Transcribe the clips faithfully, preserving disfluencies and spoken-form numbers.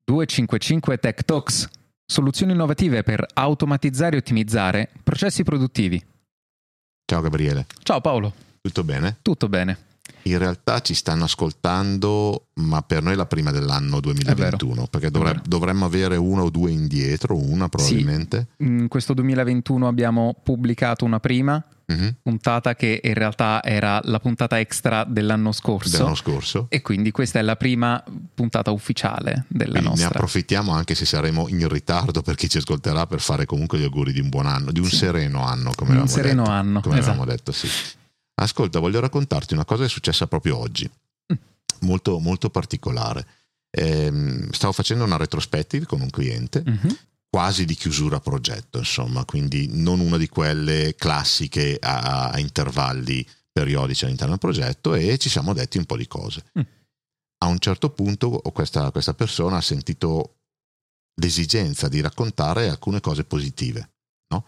duecentocinquantacinque Tech Talks, soluzioni innovative per automatizzare e ottimizzare processi produttivi. Ciao Gabriele. Ciao Paolo. Tutto bene? Tutto bene. In realtà ci stanno ascoltando, ma per noi è la prima dell'anno duemilaventuno, perché dovre- dovremmo avere uno o due indietro, una probabilmente. Sì, in questo duemilaventuno abbiamo pubblicato una prima mm-hmm. puntata che in realtà era la puntata extra dell'anno scorso. Dell'anno scorso. E quindi questa è la prima puntata ufficiale della quindi nostra. Ne approfittiamo anche se saremo in ritardo per chi ci ascolterà, per fare comunque gli auguri di un buon anno, di un sì. sereno anno, come un avevamo sereno detto. anno, come esatto. avevamo detto, sì. Ascolta, voglio raccontarti una cosa che è successa proprio oggi, mm. molto, molto particolare. Eh, stavo facendo una retrospective con un cliente, mm-hmm. quasi di chiusura progetto, insomma, quindi non una di quelle classiche a, a intervalli periodici all'interno del progetto, e ci siamo detti un po' di cose. Mm. A un certo punto questa, questa persona ha sentito l'esigenza di raccontare alcune cose positive, no?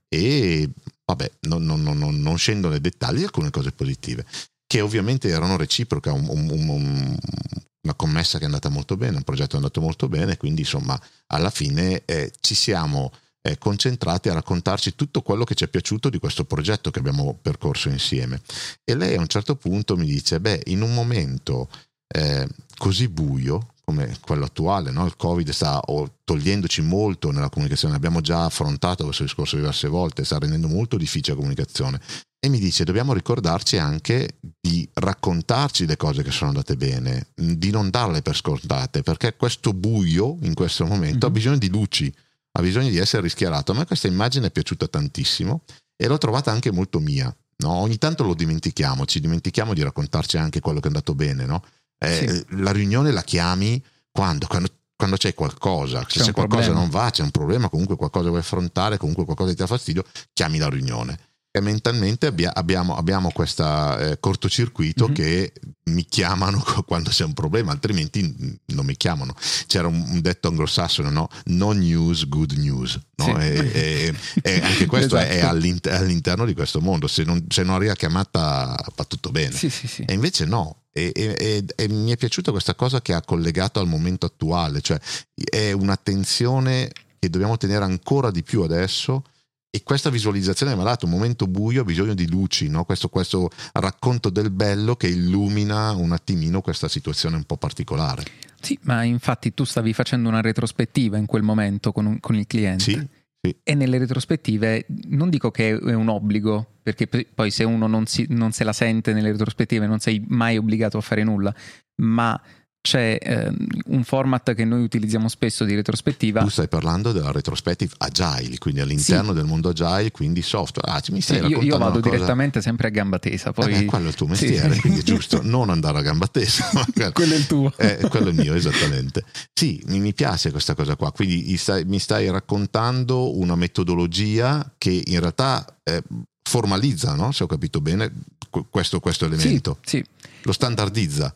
E vabbè, non, non, non, non scendo nei dettagli, alcune cose positive che ovviamente erano reciproche, un, un, un, una commessa che è andata molto bene, un progetto è andato molto bene, quindi insomma alla fine eh, ci siamo eh, concentrati a raccontarci tutto quello che ci è piaciuto di questo progetto che abbiamo percorso insieme. E lei a un certo punto mi dice: beh, in un momento eh, così buio come quello attuale, no? Il Covid sta togliendoci molto nella comunicazione, abbiamo già affrontato questo discorso diverse volte, sta rendendo molto difficile la comunicazione, e mi dice: dobbiamo ricordarci anche di raccontarci le cose che sono andate bene, di non darle per scontate, perché questo buio in questo momento mm-hmm. ha bisogno di luci, ha bisogno di essere rischiarato. A me questa immagine è piaciuta tantissimo e l'ho trovata anche molto mia, no? Ogni tanto lo dimentichiamo, ci dimentichiamo di raccontarci anche quello che è andato bene, no? Eh, sì. La riunione la chiami quando? Quando, quando c'è qualcosa, se c'è, c'è qualcosa problema. Non va, c'è un problema, comunque qualcosa vuoi affrontare, comunque qualcosa ti dà fastidio, chiami la riunione. E mentalmente abbia, abbiamo, abbiamo questo eh, cortocircuito mm-hmm. che mi chiamano quando c'è un problema, altrimenti non mi chiamano. C'era un, un detto anglosassone, no? No news, good news, no? Sì. E, e, e anche questo esatto. è, all'inter- è all'interno di questo mondo. Se non, se non arriva chiamata va tutto bene. Sì, sì, sì. E invece no. E, e, e mi è piaciuta questa cosa che ha collegato al momento attuale, cioè è un'attenzione che dobbiamo tenere ancora di più adesso. E questa visualizzazione mi ha dato un momento buio, ha bisogno di luci, no? Questo, questo racconto del bello che illumina un attimino questa situazione un po' particolare. Sì, ma infatti tu stavi facendo una retrospettiva in quel momento con, un, con il cliente. Sì, sì. E nelle retrospettive non dico che è un obbligo, perché poi se uno non, si, non se la sente nelle retrospettive non sei mai obbligato a fare nulla, ma c'è eh, un format che noi utilizziamo spesso di retrospettiva. Tu stai parlando della retrospective agile, quindi all'interno sì. del mondo agile, quindi software. Ah, mi stai sì, io, io vado cosa... direttamente sempre a gamba tesa. Poi... Eh, quello è il tuo mestiere, sì. Quindi è giusto non andare a gamba tesa. Quello è il tuo. Eh, quello è il mio, esattamente. Sì, mi, mi piace questa cosa qua. Quindi mi stai, mi stai raccontando una metodologia che in realtà eh, formalizza, no? Se ho capito bene, questo, questo elemento. Sì, sì. Lo standardizza.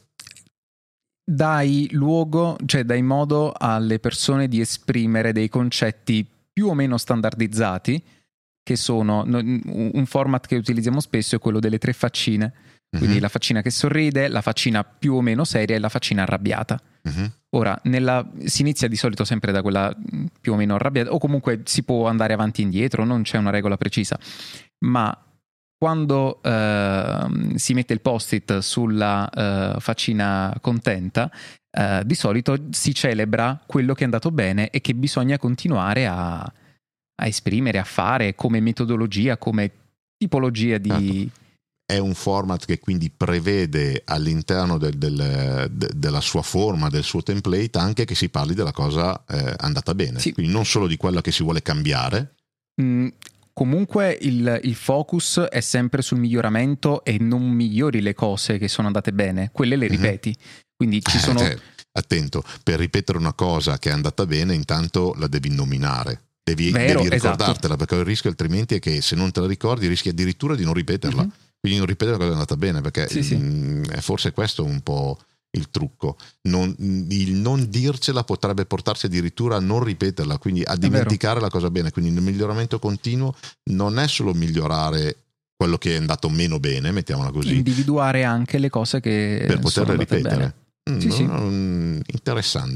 Dai luogo, cioè dai modo alle persone di esprimere dei concetti più o meno standardizzati, che sono un format che utilizziamo spesso è quello delle tre faccine, quindi mm-hmm. la faccina che sorride, la faccina più o meno seria e la faccina arrabbiata. Mm-hmm. Ora, nella, si inizia di solito sempre da quella più o meno arrabbiata, o comunque si può andare avanti e indietro, non c'è una regola precisa, ma quando uh, si mette il post-it sulla uh, faccina contenta, uh, di solito si celebra quello che è andato bene e che bisogna continuare a, a esprimere, a fare come metodologia, come tipologia di... Certo. È un format che quindi prevede all'interno del, del, de, della sua forma, del suo template, anche che si parli della cosa eh, andata bene. Sì. Quindi non solo di quella che si vuole cambiare. Mm. Comunque il, il focus è sempre sul miglioramento e non migliori le cose che sono andate bene, quelle le ripeti. Mm-hmm. Quindi ci sono... Eh, attento, per ripetere una cosa che è andata bene, intanto la devi nominare, devi, Vero, devi ricordartela, esatto. Perché il rischio altrimenti è che se non te la ricordi rischi addirittura di non ripeterla. Mm-hmm. Quindi non ripetere la cosa è andata bene, perché sì, mh, sì. forse questo è un po' il trucco. Non, il non dircela potrebbe portarsi addirittura a non ripeterla, quindi a dimenticare la cosa bene. Quindi il miglioramento continuo non è solo migliorare quello che è andato meno bene, mettiamola così, individuare anche le cose che per poterle ripetere. Mm, sì, sì. Mm, interessante.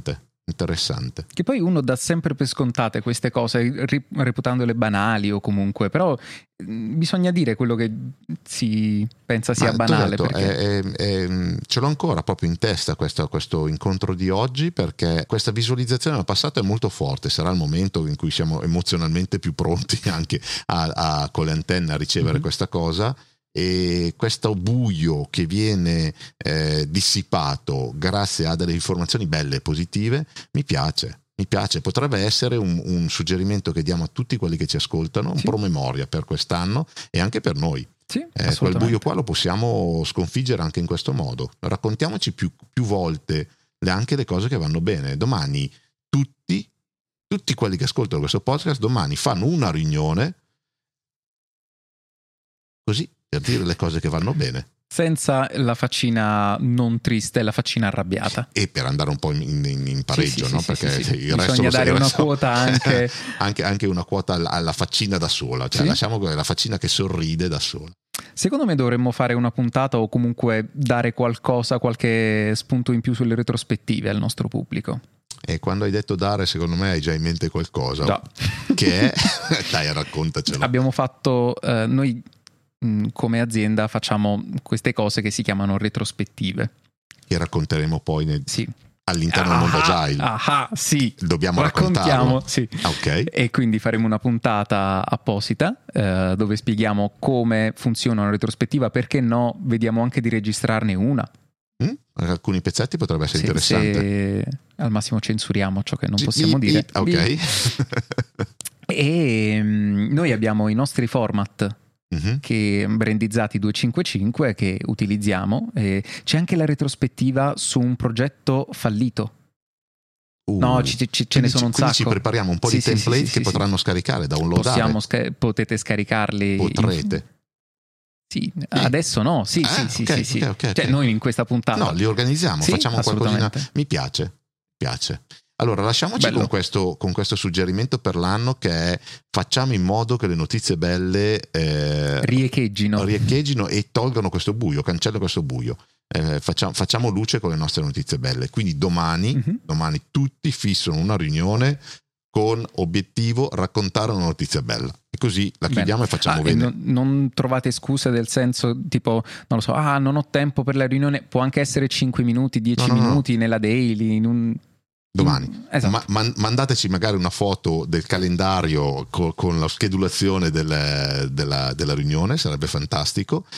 interessante. Che poi uno dà sempre per scontate queste cose, reputandole banali o comunque, però bisogna dire quello che si pensa sia Ma banale. Detto, perché... è, è, è, ce l'ho ancora proprio in testa questo, questo incontro di oggi, perché questa visualizzazione del passato è molto forte. Sarà il momento in cui siamo emozionalmente più pronti anche a, a, con le antenne a ricevere mm-hmm. questa cosa. E questo buio che viene eh, dissipato grazie a delle informazioni belle e positive mi piace, mi piace, potrebbe essere un, un suggerimento che diamo a tutti quelli che ci ascoltano, un sì. promemoria per quest'anno e anche per noi. Sì, eh, quel buio qua lo possiamo sconfiggere anche in questo modo. Raccontiamoci più, più volte le, anche le cose che vanno bene. Domani tutti, tutti quelli che ascoltano questo podcast domani fanno una riunione così, per dire le cose che vanno bene. Senza la faccina non triste, la faccina arrabbiata. E per andare un po' in, in, in pareggio, sì, sì, no? sì, Perché sì, sì. il Bisogna resto dare il una resto, quota anche... anche... anche una quota alla, alla faccina da sola, cioè sì? lasciamo la faccina che sorride da sola. Secondo me dovremmo fare una puntata o comunque dare qualcosa, qualche spunto in più sulle retrospettive al nostro pubblico. E quando hai detto dare, secondo me hai già in mente qualcosa. Già. Che è? Dai, raccontacelo. Abbiamo fatto... Eh, noi... come azienda facciamo queste cose che si chiamano retrospettive che racconteremo poi nel, sì. all'interno ah, del mondo agile. Ah, sì. Dobbiamo raccontiamo, raccontarlo. Sì. Okay. E quindi faremo una puntata apposita eh, dove spieghiamo come funziona una retrospettiva, perché no, vediamo anche di registrarne una. Mm? Alcuni pezzetti potrebbe essere sì, interessante. Se al massimo censuriamo ciò che non sì, possiamo bi, dire. Bi, ok. E um, noi abbiamo i nostri format Mm-hmm. che brandizzati duecentocinquantacinque che utilizziamo, e c'è anche la retrospettiva su un progetto fallito. Uh, no, ci, ci, ce ne sono un sacco. Ci prepariamo un po' sì, di sì, template sì, che sì, potranno sì. scaricare, downloadare. Possiamo sca- potete scaricarli. Potrete. In... Sì, sì, adesso no. Sì, ah, sì, okay, sì, okay, sì. Okay, okay, cioè, okay. noi in questa puntata. No, li organizziamo, sì, facciamo qualcosina. Mi piace, piace. Allora, lasciamoci con questo, con questo suggerimento per l'anno, che è: facciamo in modo che le notizie belle eh, riecheggiano. riecheggiano e tolgano questo buio, cancellano questo buio. Eh, facciamo, facciamo luce con le nostre notizie belle. Quindi domani, mm-hmm. domani tutti fissano una riunione con obiettivo raccontare una notizia bella. E così la chiudiamo. Bene. E facciamo ah, bene. E non, non trovate scuse del senso tipo, non lo so, ah, non ho tempo per la riunione. Può anche essere cinque minuti, dieci no, no, minuti no. nella daily, in un... Domani esatto. ma, man, mandateci magari una foto del calendario co, con la schedulazione del, della, della riunione, sarebbe fantastico.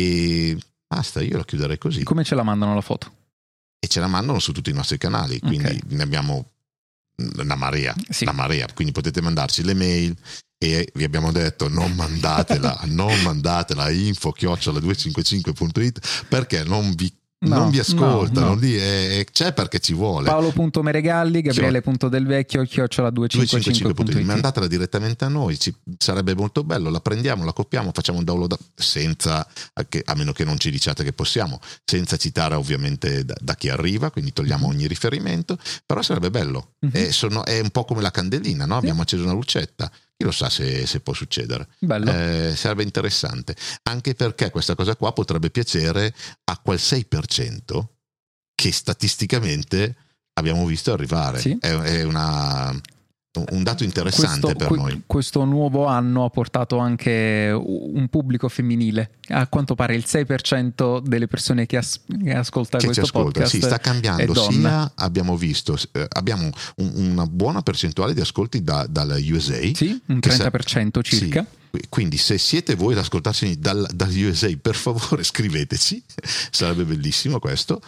E basta, io la chiuderei così. Come ce la mandano la foto? E ce la mandano su tutti i nostri canali, quindi okay. ne abbiamo una marea, sì. una marea, quindi potete mandarci le mail. E vi abbiamo detto non mandatela, non mandatela a info chiocciola duecentocinquantacinque punto it perché non vi No, non vi ascoltano, no, no. Lì è, c'è perché ci vuole. Paolo.Meregalli, Gabriele.Delvecchio, chiocciola duecentocinquantacinque punto it. Mandatela direttamente a noi, ci, sarebbe molto bello, la prendiamo, la copiamo, facciamo un download senza, a meno che non ci diciate che possiamo, senza citare ovviamente da, da chi arriva, quindi togliamo mm-hmm. ogni riferimento, però sarebbe bello. Mm-hmm. È, sono, è un po' come la candelina, no? Sì. Abbiamo acceso una lucetta. Chi lo sa se, se può succedere. Bello. Eh, sarebbe interessante, anche perché questa cosa qua potrebbe piacere a quel sei per cento che statisticamente abbiamo visto arrivare. Sì. È, è una, un dato interessante questo, per que- noi. Questo nuovo anno ha portato anche un pubblico femminile. A quanto pare il sei per cento delle persone che, as- che ascolta che questo ci ascolta, podcast sì, sta cambiando. Sia abbiamo visto, eh, abbiamo un, una buona percentuale di ascolti da, dalla U S A. Sì, un trenta per cento sa- circa. Sì. Quindi se siete voi ad ascoltarci dal, dall'U S A, per favore scriveteci, sarebbe bellissimo questo.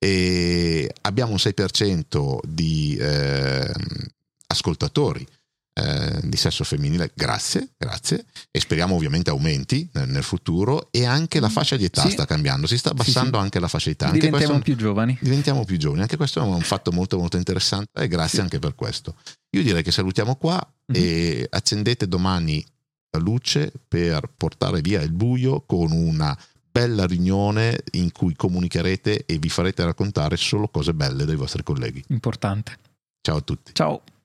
E abbiamo un sei per cento di eh, ascoltatori eh, di sesso femminile, grazie, grazie, e speriamo ovviamente aumenti nel, nel futuro, e anche la fascia di età sì. sta cambiando, si sta abbassando sì, sì. anche la fascia di età. Anche diventiamo questo, più giovani. Diventiamo più giovani, anche questo è un fatto molto molto interessante e grazie sì. anche per questo. Io direi che salutiamo qua mm-hmm. e accendete domani la luce per portare via il buio con una bella riunione in cui comunicherete e vi farete raccontare solo cose belle dai vostri colleghi. Importante. Ciao a tutti. Ciao.